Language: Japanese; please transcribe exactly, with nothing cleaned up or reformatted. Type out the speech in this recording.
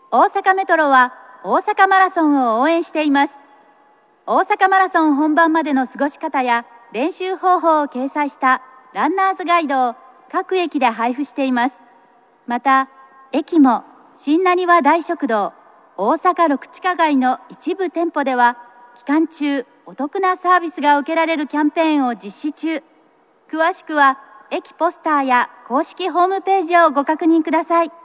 大阪メトロは大阪マラソンを応援しています。大阪マラソン本番までの過ごし方や練習方法を掲載したランナーズガイドを各駅で配布しています。また、駅も新浪速大食堂、大阪六地下街の一部店舗では、期間中お得なサービスが受けられるキャンペーンを実施中。詳しくは駅ポスターや公式ホームページをご確認ください。